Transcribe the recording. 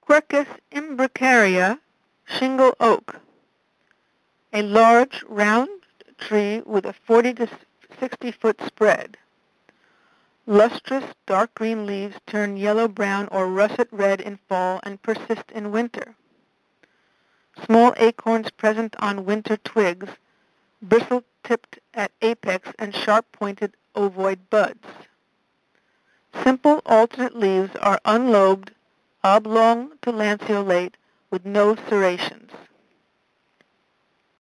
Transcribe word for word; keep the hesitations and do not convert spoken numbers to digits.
Quercus imbricaria, shingle oak, a large, round tree with a forty to sixty foot spread. Lustrous, dark green leaves turn yellow-brown or russet red in fall and persist in winter. Small acorns present on winter twigs, bristle-tipped at apex and sharp-pointed ovoid buds. Simple alternate leaves are unlobed, oblong to lanceolate, with no serrations.